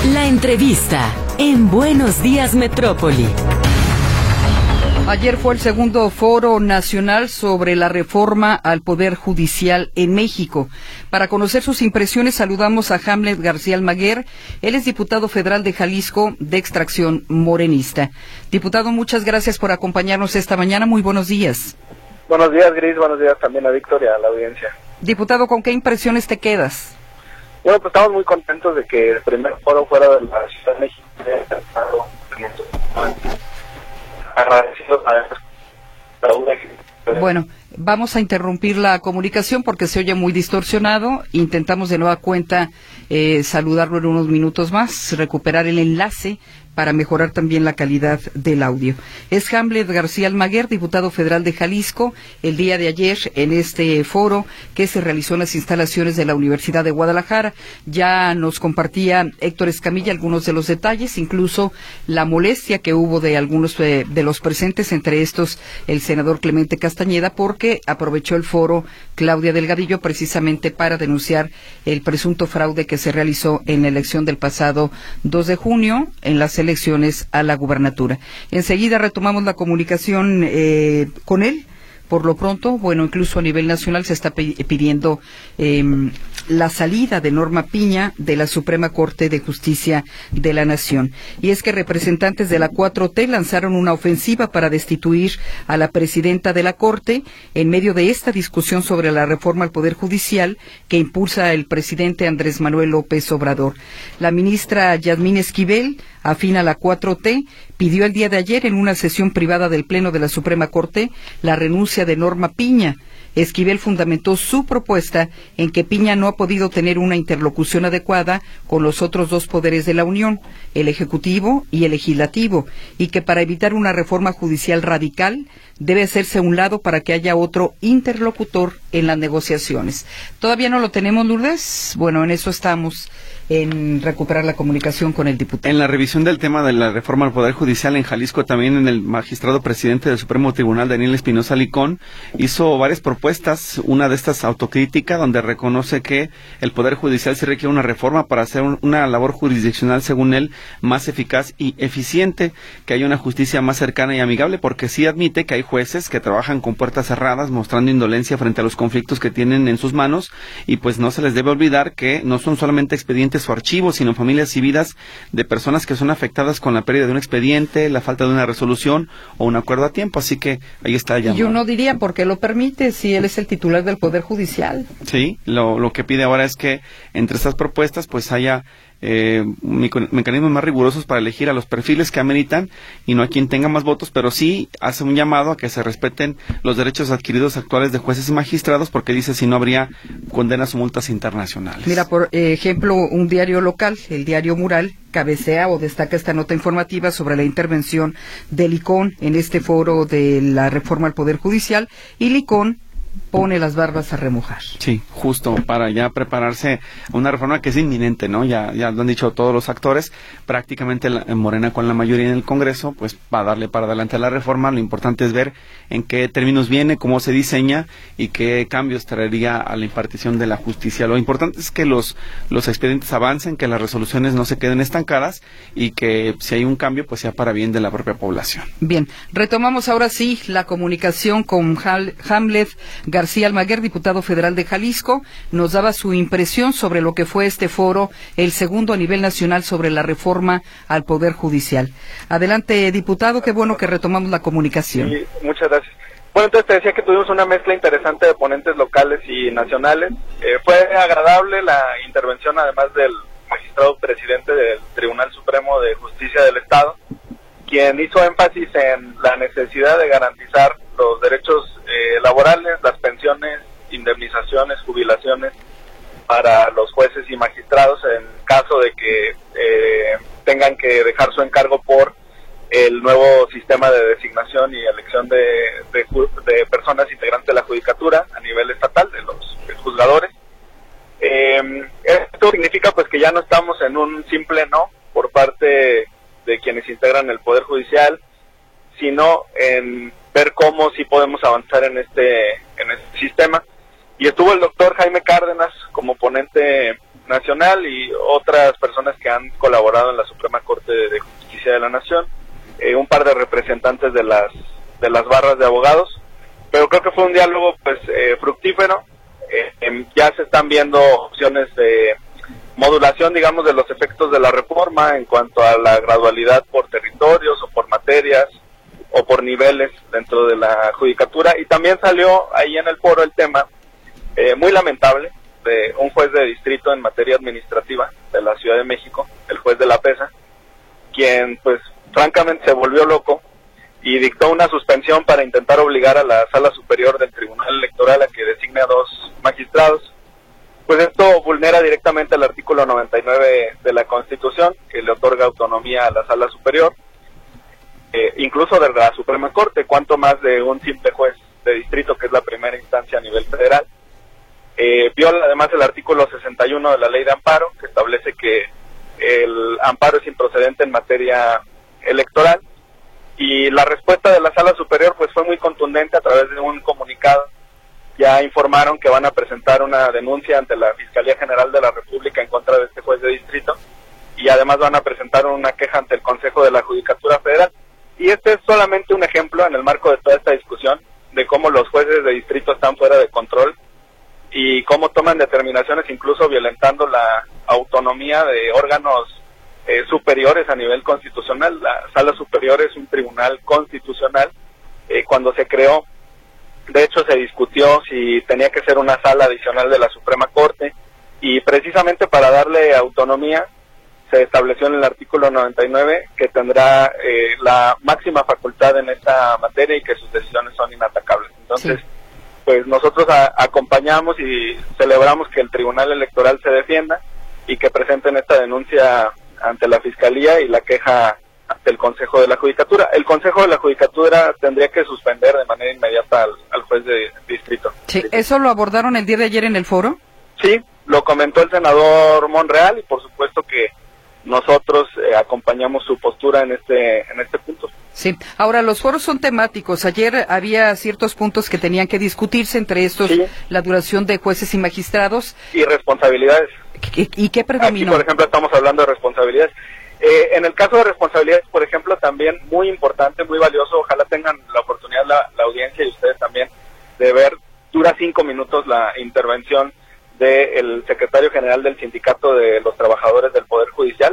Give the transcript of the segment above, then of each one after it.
La entrevista en Buenos Días Metrópoli. Ayer fue el segundo Foro Nacional sobre la reforma al Poder Judicial en México. Para conocer sus impresiones, saludamos a Hamlet García Almaguer. Él es diputado federal de Jalisco, de extracción morenista. Diputado, muchas gracias por acompañarnos esta mañana. Muy buenos días. Buenos días, Gris. Buenos días también a Víctor y a la audiencia. Diputado, ¿con qué impresiones te quedas? Bueno, pues estamos muy contentos de que el primer foro fuera de la Ciudad de México. Agradecido a Bueno, vamos a interrumpir la comunicación porque se oye muy distorsionado. Intentamos de nueva cuenta saludarlo en unos minutos más, recuperar el enlace para mejorar también la calidad del audio. Es Hamlet García Almaguer, diputado federal de Jalisco, el día de ayer en este foro que se realizó en las instalaciones de la Universidad de Guadalajara. Ya nos compartía Héctor Escamilla algunos de los detalles, incluso la molestia que hubo de algunos de los presentes, entre estos el senador Clemente Castañeda, porque aprovechó el foro Claudia Delgadillo precisamente para denunciar el presunto fraude que se realizó en la elección del pasado 2 de junio en las elecciones a la gubernatura. Enseguida retomamos la comunicación con él. Por lo pronto, bueno, incluso a nivel nacional se está pidiendo la salida de Norma Piña de la Suprema Corte de Justicia de la Nación. Y es que representantes de la 4T lanzaron una ofensiva para destituir a la presidenta de la Corte en medio de esta discusión sobre la reforma al Poder Judicial que impulsa el presidente Andrés Manuel López Obrador. La ministra Yasmín Esquivel, afín a la 4T, pidió el día de ayer en una sesión privada del Pleno de la Suprema Corte la renuncia de Norma Piña. Esquivel fundamentó su propuesta en que Piña no ha podido tener una interlocución adecuada con los otros dos poderes de la Unión, el Ejecutivo y el Legislativo, y que para evitar una reforma judicial radical debe hacerse a un lado para que haya otro interlocutor en las negociaciones. ¿Todavía no lo tenemos, Lourdes? Bueno, en eso estamos, en recuperar la comunicación con el diputado. En la revisión del tema de la reforma al Poder Judicial en Jalisco, también en el magistrado presidente del Supremo Tribunal, Daniel Espinosa Licón, hizo varias propuestas, una de estas autocrítica, donde reconoce que el Poder Judicial sí requiere una reforma para hacer una labor jurisdiccional, según él, más eficaz y eficiente, que haya una justicia más cercana y amigable, porque sí admite que hay jueces que trabajan con puertas cerradas, mostrando indolencia frente a los conflictos que tienen en sus manos, y pues no se les debe olvidar que no son solamente expedientes o archivos, sino familias y vidas de personas que son afectadas con la pérdida de un expediente, la falta de una resolución o un acuerdo a tiempo, así que ahí está el llamado. Yo no diría por qué lo permite si él es el titular del Poder Judicial. Sí, lo que pide ahora es que entre estas propuestas pues haya mecanismos más rigurosos para elegir a los perfiles que ameritan y no a quien tenga más votos, pero sí hace un llamado a que se respeten los derechos adquiridos actuales de jueces y magistrados, porque dice si no habría condenas o multas internacionales. Mira, por ejemplo, un diario local, el diario Mural, cabecea o destaca esta nota informativa sobre la intervención de Licón en este foro de la reforma al Poder Judicial, y Licón pone las barbas a remojar. Sí, justo para ya prepararse a una reforma que es inminente, ¿no? Ya lo han dicho todos los actores, prácticamente Morena con la mayoría en el Congreso, pues va a darle para adelante a la reforma. Lo importante es ver en qué términos viene, cómo se diseña y qué cambios traería a la impartición de la justicia. Lo importante es que los expedientes avancen, que las resoluciones no se queden estancadas y que si hay un cambio, pues sea para bien de la propia población. Bien, retomamos ahora sí la comunicación con Hamlet García Almaguer, diputado federal de Jalisco. Nos daba su impresión sobre lo que fue este foro, el segundo a nivel nacional sobre la reforma al Poder Judicial. Adelante, diputado, qué bueno que retomamos la comunicación. Sí, muchas gracias. Bueno, entonces te decía que tuvimos una mezcla interesante de ponentes locales y nacionales. Fue agradable la intervención, además del magistrado presidente del Tribunal Supremo de Justicia del Estado, quien hizo énfasis en la necesidad de garantizar los derechos laborales, las pensiones, indemnizaciones, jubilaciones para los jueces y magistrados en caso de que tengan que dejar su encargo por el nuevo sistema de designación y elección de personas integrantes de la judicatura a nivel estatal, de los juzgadores. Esto significa pues que ya no estamos en un simple no por parte de quienes integran el Poder Judicial, sino en ver cómo sí podemos avanzar en este sistema. Y estuvo el doctor Jaime Cárdenas como ponente Nacional y otras personas que han colaborado en la Suprema Corte de Justicia de la Nación, un par de representantes de las barras de abogados, pero creo que fue un diálogo pues fructífero. Ya se están viendo opciones de modulación, digamos, de los efectos de la reforma en cuanto a la gradualidad por territorios o por materias o por niveles dentro de la judicatura, y también salió ahí en el foro el tema muy lamentable de un juez de distrito en materia administrativa de la Ciudad de México, el juez de la Pesa, quien pues francamente se volvió loco y dictó una suspensión para intentar obligar a la Sala Superior del Tribunal Electoral a que designe a 2 magistrados. Pues esto vulnera directamente el artículo 99 de la Constitución, que le otorga autonomía a la Sala Superior, incluso de la Suprema Corte, cuanto más de un simple juez de distrito, que es la primera instancia a nivel federal. Viola además el artículo 61 de la Ley de Amparo, que establece que el amparo es improcedente en materia electoral, y la respuesta de la Sala Superior pues fue muy contundente a través de un comunicado. Ya informaron que van a presentar una denuncia ante la Fiscalía General de la República en contra de este juez de distrito, y además van a presentar una queja ante el Consejo de la Judicatura Federal. Y este es solamente un ejemplo en el marco de toda esta discusión de cómo los jueces de distrito están fuera de control y cómo toman determinaciones incluso violentando la autonomía de órganos superiores a nivel constitucional. La Sala Superior es un tribunal constitucional. Cuando se creó, de hecho se discutió si tenía que ser una sala adicional de la Suprema Corte, y precisamente para darle autonomía se estableció en el artículo 99 que tendrá la máxima facultad en esta materia y que sus decisiones son inatacables. Entonces, sí, pues nosotros acompañamos y celebramos que el Tribunal Electoral se defienda y que presenten esta denuncia ante la Fiscalía y la queja ante el Consejo de la Judicatura. El Consejo de la Judicatura tendría que suspender de manera inmediata al juez de distrito. Sí, ¿eso lo abordaron el día de ayer en el foro? Sí, lo comentó el senador Monreal, y por supuesto que nosotros acompañamos su postura en este punto. Sí, ahora los foros son temáticos. Ayer había ciertos puntos que tenían que discutirse, entre estos sí, la duración de jueces y magistrados. Y responsabilidades. ¿Y qué predominó? Aquí, por ejemplo, estamos hablando de responsabilidades. En el caso de responsabilidades, por ejemplo, también muy importante, muy valioso, ojalá tengan la oportunidad la audiencia y ustedes también de ver, dura 5 minutos la intervención del secretario general del Sindicato de los Trabajadores del Poder Judicial,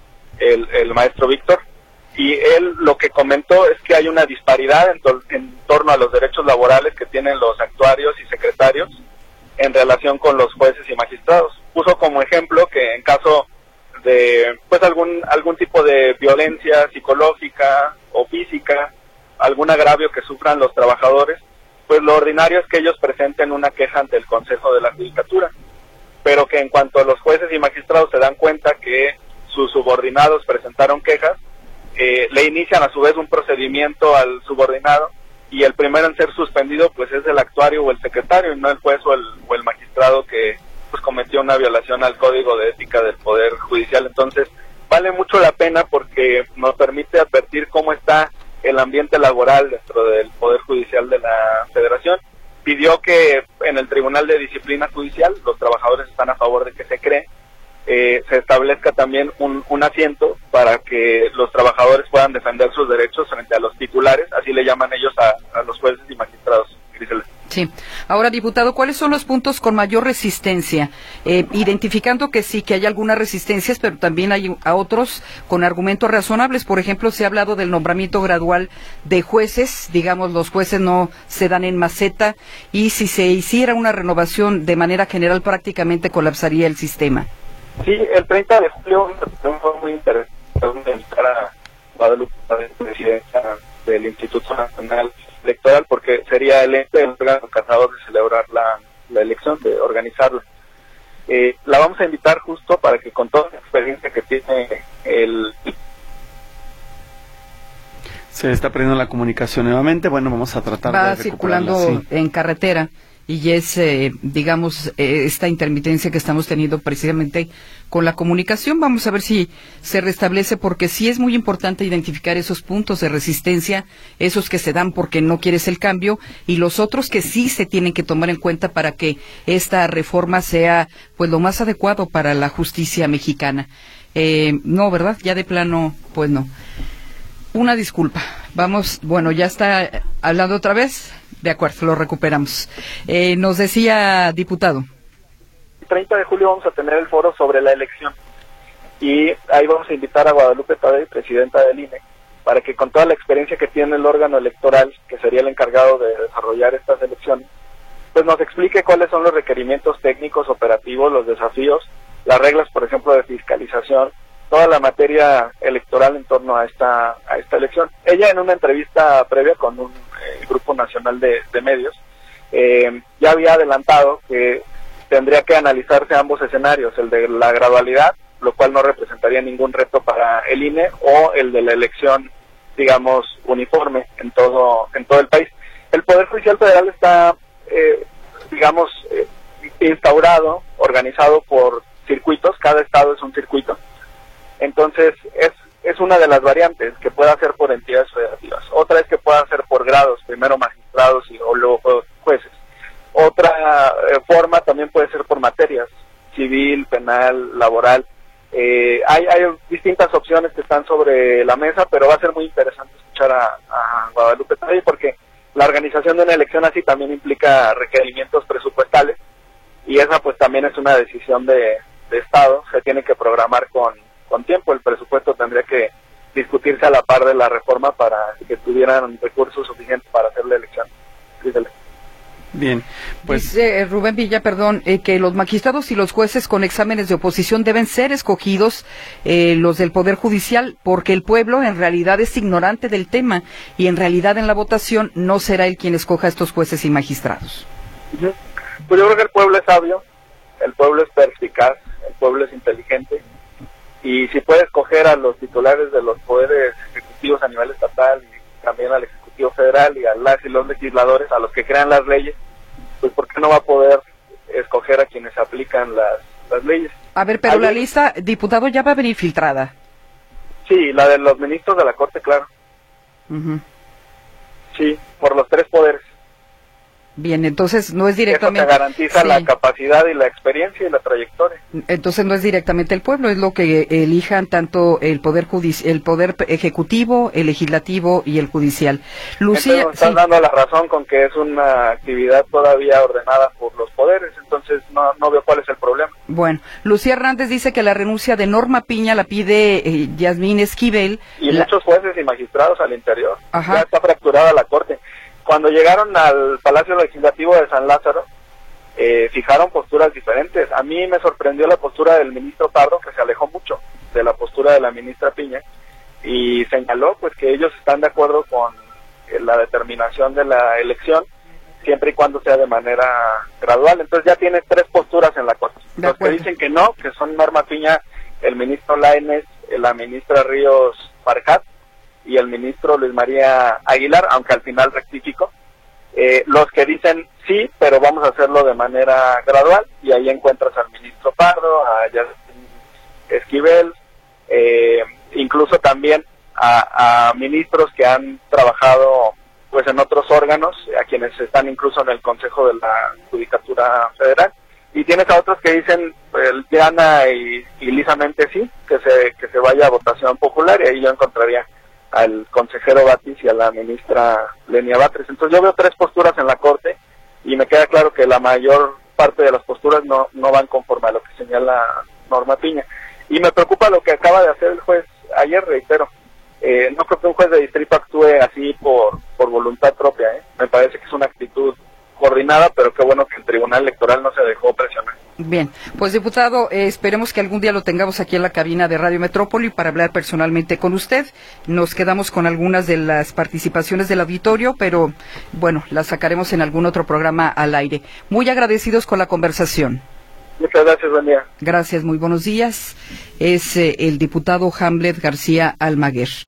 el maestro Víctor, y él lo que comentó es que hay una disparidad en torno a los derechos laborales que tienen los actuarios y secretarios en relación con los jueces y magistrados. Puso como ejemplo que en caso de pues algún tipo de violencia psicológica o física, algún agravio que sufran los trabajadores, pues lo ordinario es que ellos presenten una queja ante el Consejo de la Judicatura, pero que en cuanto a los jueces y magistrados se dan cuenta que sus subordinados presentaron quejas, le inician a su vez un procedimiento al subordinado, y el primero en ser suspendido pues es el actuario o el secretario, y no el juez o el magistrado que pues cometió una violación al Código de Ética del Poder Judicial. Entonces vale mucho la pena porque nos permite advertir cómo está el ambiente laboral dentro del Poder Judicial de la Federación. Pidió que en el Tribunal de Disciplina Judicial, los trabajadores están a favor de que se cree, se establezca también un asiento para que los trabajadores puedan defender sus derechos frente a los titulares, así le llaman ellos a los jueces y magistrados. Grisel. Sí. Ahora, diputado, ¿cuáles son los puntos con mayor resistencia? Identificando que sí, que hay algunas resistencias, pero también hay a otros con argumentos razonables. Por ejemplo, se ha hablado del nombramiento gradual de jueces. Digamos, los jueces no se dan en maceta, y si se hiciera una renovación de manera general, prácticamente colapsaría el sistema. Sí, el 30 de julio fue muy interesante para Guadalupe, presidencia del Instituto Nacional Electoral, porque sería el órgano encargado de celebrar la elección, de organizarla. La vamos a invitar justo para que, con toda la experiencia que tiene Se está perdiendo la comunicación nuevamente. Bueno, vamos a tratar Va de circulando recuperarla, sí. en carretera y es, digamos, esta intermitencia que estamos teniendo precisamente con la comunicación. Vamos a ver si se restablece, porque sí es muy importante identificar esos puntos de resistencia, esos que se dan porque no quieres el cambio, y los otros que sí se tienen que tomar en cuenta para que esta reforma sea pues lo más adecuado para la justicia mexicana. No, ¿verdad? Ya de plano, pues no. Una disculpa. Vamos, bueno, ya está hablando otra vez. De acuerdo, lo recuperamos. Nos decía, diputado. El 30 de julio vamos a tener el foro sobre la elección. Y ahí vamos a invitar a Guadalupe Tadei, presidenta del INE, para que con toda la experiencia que tiene el órgano electoral, que sería el encargado de desarrollar estas elecciones, pues nos explique cuáles son los requerimientos técnicos, operativos, los desafíos, las reglas, por ejemplo, de fiscalización, toda la materia electoral en torno a esta elección. Ella, en una entrevista previa con un grupo nacional de medios, ya había adelantado que tendría que analizarse ambos escenarios, el de la gradualidad, lo cual no representaría ningún reto para el INE, o el de la elección, digamos, uniforme en todo el país. El Poder Judicial Federal está, instaurado, organizado por circuitos, cada estado es un circuito. Entonces, es una de las variantes que pueda hacer por entidades federativas. Otra es que pueda hacer por grados, primero magistrados o luego jueces. Otra forma también puede ser por materias, civil, penal, laboral. Hay distintas opciones que están sobre la mesa, pero va a ser muy interesante escuchar a Guadalupe Tadei, porque la organización de una elección así también implica requerimientos presupuestales, y esa pues también es una decisión de Estado. Se tiene que programar con tiempo. El presupuesto tendría que discutirse a la par de la reforma para que tuvieran recursos suficientes para hacer la elección. Bien, pues dice Rubén Villa, que los magistrados y los jueces con exámenes de oposición deben ser escogidos, los del Poder Judicial, porque el pueblo en realidad es ignorante del tema, y en realidad en la votación no será él quien escoja a estos jueces y magistrados. Pues yo creo que el pueblo es sabio, el pueblo es perspicaz, el pueblo es inteligente, y si puede escoger a los titulares de los poderes ejecutivos a nivel estatal y también al Ejecutivo Federal y a las y los legisladores, a los que crean las leyes, pues ¿por qué no va a poder escoger a quienes aplican las leyes? A ver, pero la lista, diputado, ya va a venir filtrada. Sí, la de los ministros de la Corte, claro. Sí, por los tres poderes. Bien, entonces no es directamente... Eso te garantiza la capacidad y la experiencia y la trayectoria. Entonces no es directamente el pueblo, es lo que elijan tanto el poder ejecutivo, el legislativo y el judicial. Lucía, entonces están dando la razón con que es una actividad todavía ordenada por los poderes, entonces no veo cuál es el problema. Bueno, Lucía Hernández dice que la renuncia de Norma Piña la pide Yasmín Esquivel. Y muchos jueces y magistrados al interior. Ajá. Ya está fracturada la Corte. Cuando llegaron al Palacio Legislativo de San Lázaro, fijaron posturas diferentes. A mí me sorprendió la postura del ministro Pardo, que se alejó mucho de la postura de la ministra Piña, y señaló pues que ellos están de acuerdo con la determinación de la elección, siempre y cuando sea de manera gradual. Entonces ya tiene tres posturas en la Corte. Los que dicen que no, que son Norma Piña, el ministro Lainez, la ministra Ríos Farjat y el ministro Luis María Aguilar, aunque al final rectificó. Los que dicen sí, pero vamos a hacerlo de manera gradual, y ahí encuentras al ministro Pardo, a Yasmín Esquivel, incluso también a ministros que han trabajado pues en otros órganos, a quienes están incluso en el Consejo de la Judicatura Federal, y tienes a otros que dicen llana y lisamente sí, que se vaya a votación popular, y ahí yo encontraría al consejero Batis y a la ministra Lenia Batres. Entonces yo veo tres posturas en la Corte, y me queda claro que la mayor parte de las posturas no van conforme a lo que señala Norma Piña. Y me preocupa lo que acaba de hacer el juez ayer, reitero. No creo que un juez de distrito actúe así por voluntad propia. Me parece que es una actitud coordinada, pero qué bueno que el Tribunal Electoral no se dejó presionar. Bien, pues diputado, esperemos que algún día lo tengamos aquí en la cabina de Radio Metrópoli para hablar personalmente con usted. Nos quedamos con algunas de las participaciones del auditorio, pero bueno, las sacaremos en algún otro programa al aire. Muy agradecidos con la conversación. Muchas gracias, buen día. Gracias, muy buenos días. Es el diputado Hamlet García Almaguer.